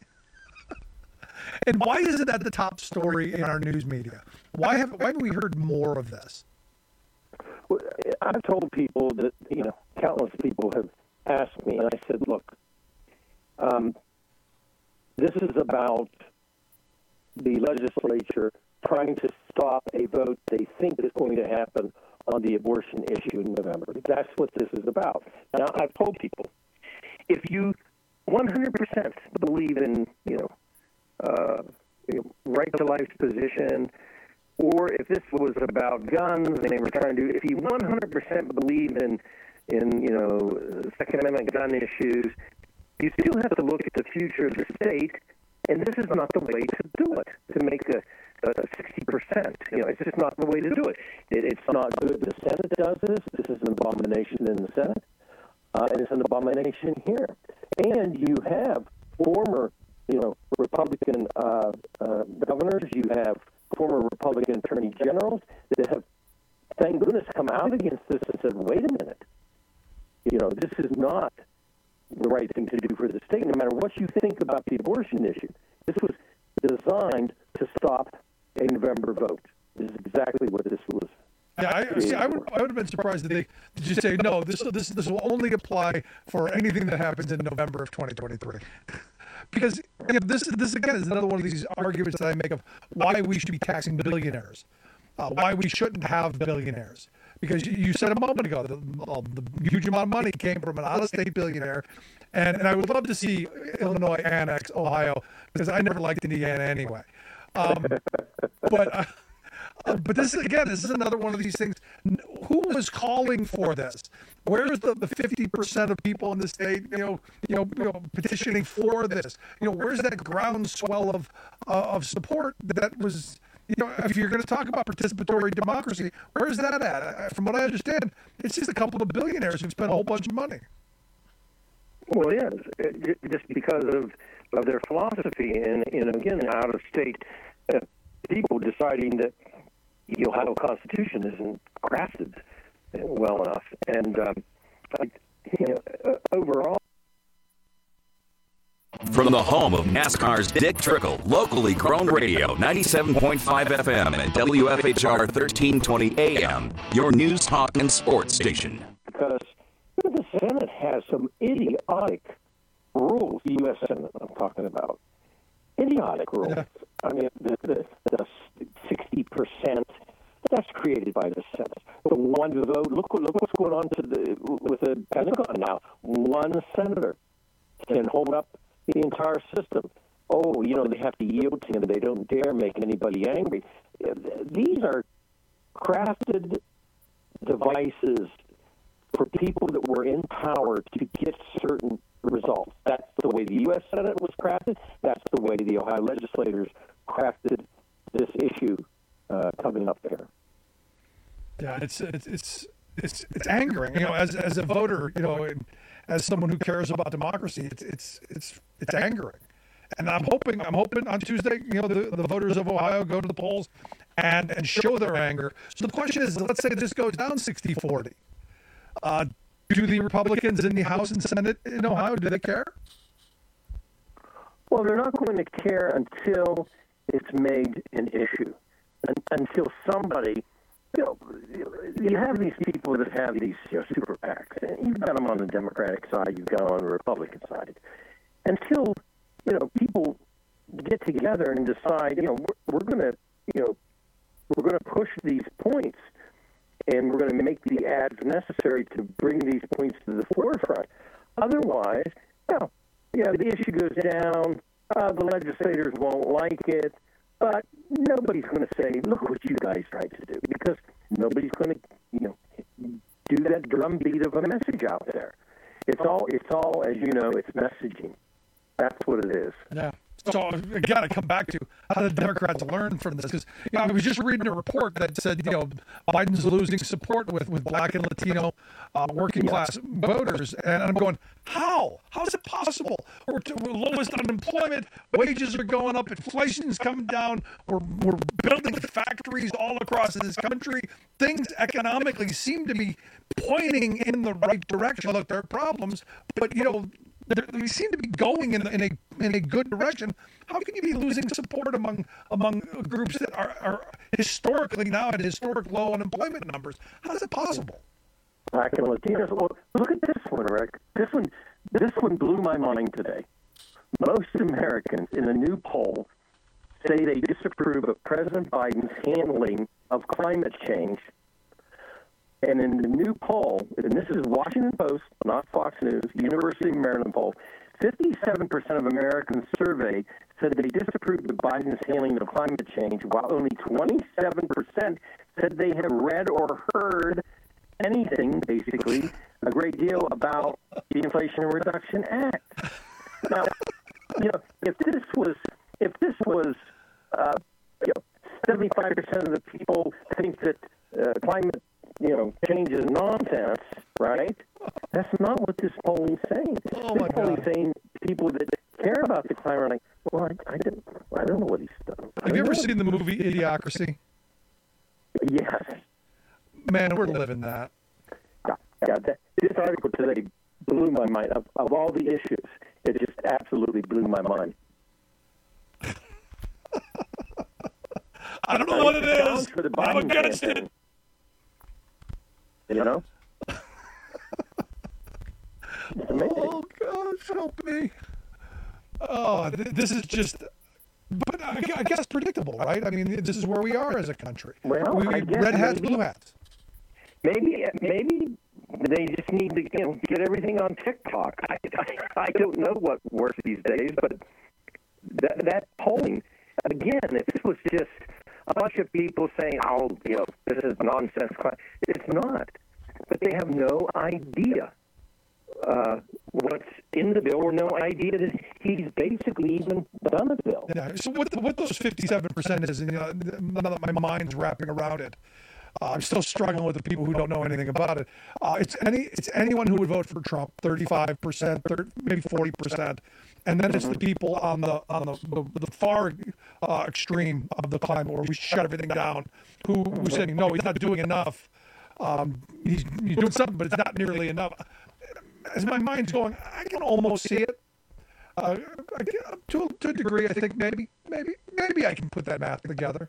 And why isn't that the top story in our news media? Why have why haven't we heard more of this? Well, I've told people that, you know, countless people have asked me, and I said, look, um, this is about the legislature trying to stop a vote they think is going to happen on the abortion issue in November. That's what this is about. Now, I've told people, if you one hundred percent believe in, you know, uh, you know, right to life position, or if this was about guns and they were trying to, if you one hundred percent believe in, in, you know, Second Amendment gun issues, you still have to look at the future of the state, and this is not the way to do it, to make a sixty percent. You know, it's just not the way to do it. it. It's not good the Senate does this. This is an abomination in the Senate, uh, and it's an abomination here. And you have former, you know, Republican uh, uh, governors. You have former Republican attorney generals that have, thank goodness, come out against this and said, wait a minute. You know, this is not the right thing to do for the state, no matter what you think about the abortion issue. This was designed to stop a November vote. This is exactly what this was. Yeah, I, see, I would I would have been surprised that they just say no. This this this will only apply for anything that happens in November of twenty twenty-three, because you know, this this again is another one of these arguments that I make of why we should be taxing billionaires, uh, why we shouldn't have billionaires. Because you said a moment ago that the huge amount of money came from an out-of-state billionaire, and, and I would love to see Illinois annex Ohio, because I never liked Indiana anyway. Um, but uh, uh, but this is, again, this is another one of these things. Who was calling for this? Where's the, the fifty percent of people in the state, you know, you know, you know, petitioning for this? You know, where's that groundswell of uh, of support that was? You know, if you're going to talk about participatory democracy, where's that at? From what I understand, it's just a couple of billionaires who've spent a whole bunch of money. Well, yes, just because of, of their philosophy, and, you know, again, out of state uh, people deciding that the Ohio Constitution isn't crafted well enough, and um, I, you know, uh, overall. From the home of NASCAR's Dick Trickle, locally grown radio, ninety-seven point five F M and W F H R thirteen twenty A M, your news, talk, and sports station. Because the Senate has some idiotic rules, the U S Senate I'm talking about. Idiotic rules. I mean, the, the, the sixty percent, that's created by the Senate. The one vote, look, look what's going on to the, with the Pentagon now. One senator can hold up the entire system. Oh, you know, they have to yield to him. They don't dare make anybody angry. These are crafted devices for people that were in power to get certain results. That's the way the U S Senate was crafted. That's the way the Ohio legislators crafted this issue uh, coming up there. Yeah, it's it's it's it's it's angering. You know, as as a voter, you know, and as someone who cares about democracy, it's it's it's it's angering. And I'm hoping I'm hoping on Tuesday, you know, the, the voters of Ohio go to the polls and and show their anger. So the question is, let's say this goes down sixty forty. Uh, do the Republicans in the House and Senate in Ohio, do they care? Well, they're not going to care until it's made an issue, and, until somebody, you know, you have these people that have these you know, super PACs, and you've got them on the Democratic side, you've got them on the Republican side. Until, you know, people get together and decide, you know, we're, we're going to, you know, we're going to push these points, and we're going to make the ads necessary to bring these points to the forefront. Otherwise, you know, yeah, the issue goes down, uh, the legislators won't like it, but nobody's going to say, look what you guys tried to do, because nobody's going to, you know, do that drumbeat of a message out there. It's all, it's all, as you know, it's messaging. That's what it is. Yeah. So I got to come back to how the Democrats learn from this, because you know, I was just reading a report that said you know Biden's losing support with, with Black and Latino uh, working class voters, and I'm going, how? How is it possible? We're to the lowest unemployment, wages are going up, inflation's coming down, we're we're building factories all across this country. Things economically seem to be pointing in the right direction. Look, there are problems, but you know. We seem to be going in, in a in a good direction. How can you be losing support among among groups that are, are historically now at historic low unemployment numbers? How is it possible? Black and Latinos. Well, look at this one, Rick. This one, this one blew my mind today. Most Americans in a new poll say they disapprove of President Biden's handling of climate change. And in the new poll, and this is Washington Post, not Fox News, University of Maryland poll, fifty-seven percent of Americans surveyed said they disapproved of Biden's handling of climate change, while only twenty-seven percent said they have read or heard anything, basically, a great deal about the Inflation Reduction Act. Now, you know, if this was, if this was, uh, you know, seventy-five percent of the people think that uh, climate you know, change is nonsense, right? That's not what this poll is saying. Oh this my poll God. is saying people that care about the climate are like, well, I, I, didn't, I don't know what he's done. Have you ever seen the movie Idiocracy? Yes. Man, we're living that. Yeah, yeah that, this article today blew my mind. Of, of all the issues, it just absolutely blew my mind. I don't know what it is. I'm against it. You know? It's amazing. Oh, gosh, help me. Oh, th- this is just, but I, I guess predictable, right? I mean, this is where we are as a country. Well, we, I guess red hats, maybe, blue hats. Maybe, maybe they just need to you know, get everything on TikTok. I, I, I don't know what works these days, but that, that polling, again, if this was just a bunch of people saying, oh, you know, this is nonsense. It's not. But they have no idea uh, what's in the bill or no idea that he's basically even done the bill. Yeah. So what, what those fifty-seven percent is, you know, none of my mind's wrapping around it. Uh, I'm still struggling with the people who don't know anything about it. Uh, it's any it's anyone who would vote for Trump, thirty-five percent, thirty, maybe forty percent. And then it's the people on the on the, the, the far uh, extreme of the climate where we shut everything down, who who saying, no, he's not doing enough. Um, he's, he's doing something, but it's not nearly enough. As my mind's going, I can almost see it. Uh, I, to, to a degree, I think maybe, maybe, maybe I can put that math together.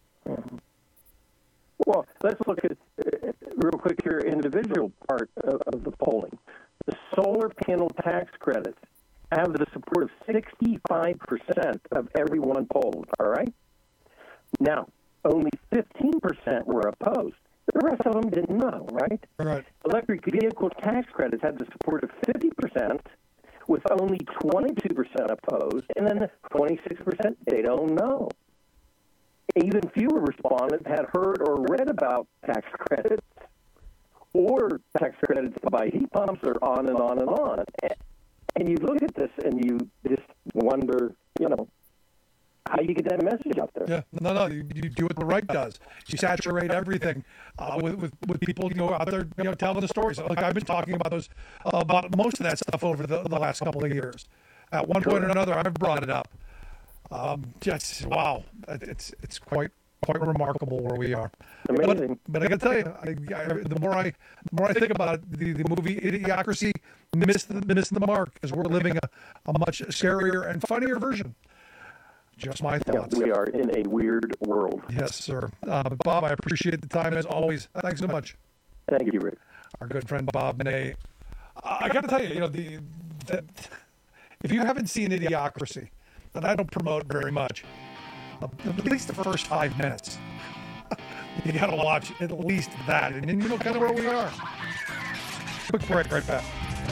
Well, let's look at, uh, real quick, your individual part of, of the polling. The solar panel tax credits have the support of sixty-five percent of everyone polled, all right? Now, only fifteen percent were opposed. The rest of them didn't know, right? Right. Electric vehicle tax credits had the support of fifty percent, with only twenty-two percent opposed, and then twenty-six percent they don't know. Even fewer respondents had heard or read about tax credits or tax credits to buy heat pumps or on and on and on. And you look at this and you just wonder, you know, how you get that message out there. Yeah, no, no, you, you do what the right does. You saturate everything uh, with, with with people, you know, out there, you know, telling the stories. Like I've been talking about those, uh, about most of that stuff over the, the last couple of years. At one point or another, I've brought it up. Um, just wow, it's it's quite quite remarkable where we are. Amazing. But, but I got to tell you, I, I, the more I the more I think about it, the, the movie Idiocracy missed the, missed the mark, because we're living a, a much scarier and funnier version. Just my thoughts. Yeah, we are in a weird world. Yes, sir. Uh, but Bob, I appreciate the time as always. Thanks so much. Thank you, Rick. Our good friend Bob Ney. I got to tell you, you know, the, the if you haven't seen Idiocracy, that I don't promote very much, at least the first five minutes, you got to watch at least that, and then you know kind of where we are. Quick break, right back.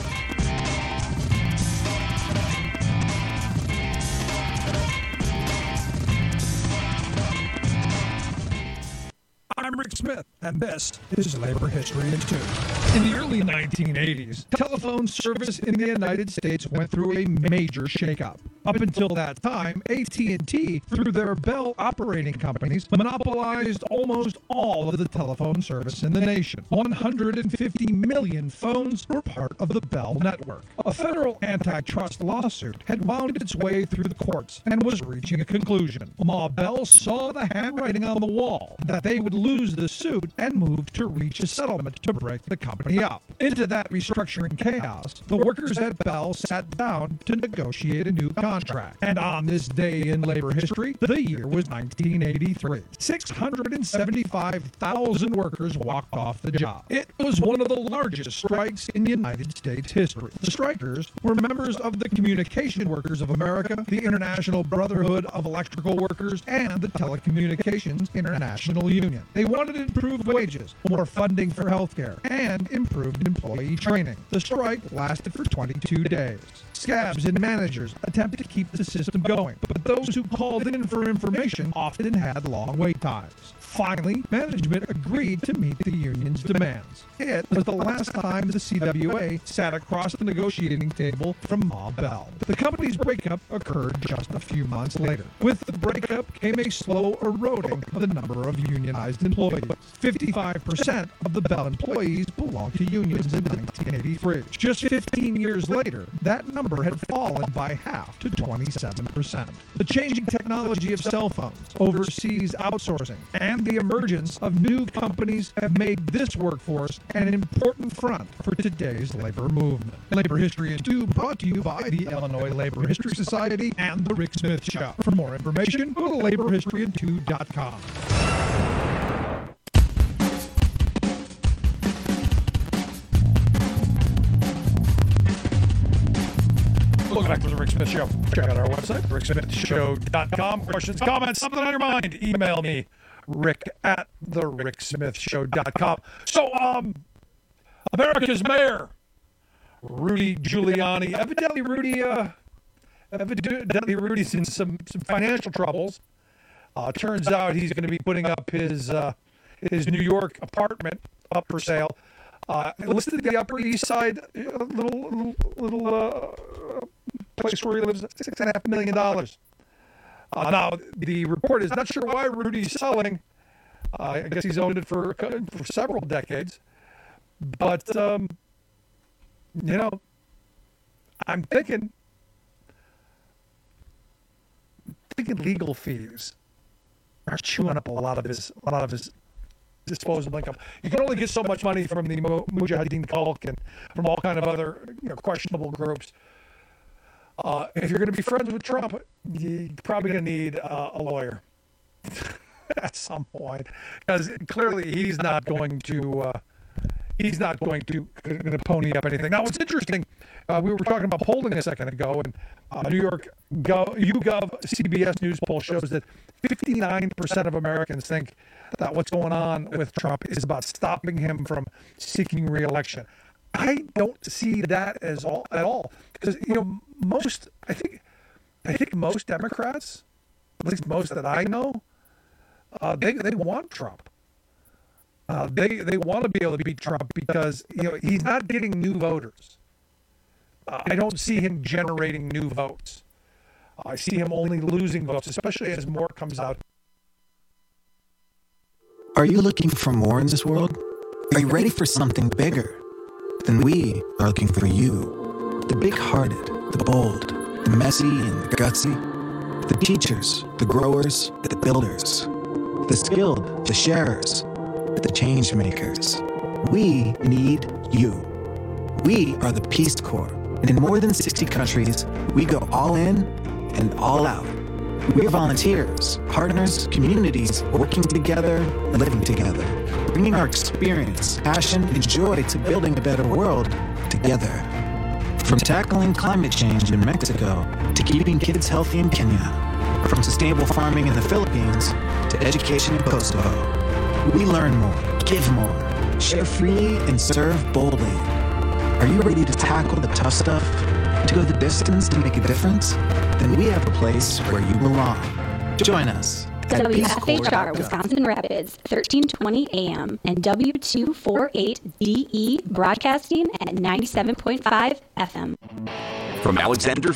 I'm Rick Smith, and this is Labor History in Two. In the early nineteen eighties, telephone service in the United States went through a major shakeup. Up until that time, A T and T, through their Bell operating companies, monopolized almost all of the telephone service in the nation. one hundred fifty million phones were part of the Bell network. A federal antitrust lawsuit had wound its way through the courts and was reaching a conclusion. Ma Bell saw the handwriting on the wall that they would lose the suit and moved to reach a settlement to break the company up. Into that restructuring chaos, the workers at Bell sat down to negotiate a new contract. And on this day in labor history, the year was nineteen eighty-three. six hundred seventy-five thousand workers walked off the job. It was one of the largest strikes in United States history. The strikers were members of the Communication Workers of America, the International Brotherhood of Electrical Workers, and the Telecommunications International Union. They wanted improved wages, more funding for health care, and improved employee training. The strike lasted for twenty-two days. Scabs and managers attempted to keep the system going, but those who called in for information often had long wait times. Finally, management agreed to meet the union's demands. It was the last time the C W A sat across the negotiating table from Ma Bell. The company's breakup occurred just a few months later. With the breakup came a slow eroding of the number of unionized employees. fifty-five percent of the Bell employees belonged to unions in nineteen eighty-three. Just fifteen years later, that number had fallen by half to twenty-seven percent. The changing technology of cell phones, overseas outsourcing, and the emergence of new companies have made this workforce an important front for today's labor movement. Labor History in Two brought to you by the Illinois Labor History Society and The Rick Smith Show. For more information, go to labor history in two dot com. Welcome back to the Rick Smith Show. Check out our website, rick smith show dot com. Questions, comments, something on your mind, email me, rick at the rick smith show dot com. So, um, America's mayor, Rudy Giuliani. Evidently, Rudy, uh, evidently, Rudy's in some, some financial troubles. Uh, turns out he's going to be putting up his, uh, his New York apartment up for sale. Uh, listed the Upper East Side, a little, little, little uh, place where he lives, six and a half million dollars. Uh, now, the report is not sure why Rudy's selling. Uh, I guess he's owned it for for several decades. But, um, you know, I'm thinking, thinking legal fees are chewing up a lot of his, a lot of his disposable income. You can only get so much money from the Mujahideen Khalq and from all kind of other, you know, questionable groups. Uh, if you're going to be friends with Trump, you're probably going to need uh, a lawyer at some point, because clearly he's not going to uh, he's not going to, going to pony up anything. Now, what's interesting, uh, we were talking about polling a second ago, and uh, New York Gov, YouGov C B S News poll shows that fifty-nine percent of Americans think that what's going on with Trump is about stopping him from seeking re-election. I don't see that as all at all, because you know most I think I think most Democrats, at least most that I know, uh, they they want Trump. Uh, they they want to be able to beat Trump because you know he's not getting new voters. Uh, I don't see him generating new votes. Uh, I see him only losing votes, especially as more comes out. Are you looking for more in this world? Are you ready for something bigger? Then we are looking for you. The big-hearted, the bold, the messy and the gutsy. The teachers, the growers, the builders. the skilled, the sharers, the change makers. We need you. We are the Peace Corps, and in more than sixty countries, we go all in and all out. We're volunteers, partners, communities, working together, living together, bringing our experience, passion, and joy to building a better world together. From tackling climate change in Mexico to keeping kids healthy in Kenya, from sustainable farming in the Philippines to education in Kosovo, we learn more, give more, share freely, and serve boldly. Are you ready to tackle the tough stuff? To go the distance to make a difference? Then we have a place where you belong. Join us. W F H R Wisconsin Rapids, thirteen twenty A M and W two forty-eight D E broadcasting at ninety-seven point five F M. From Alexander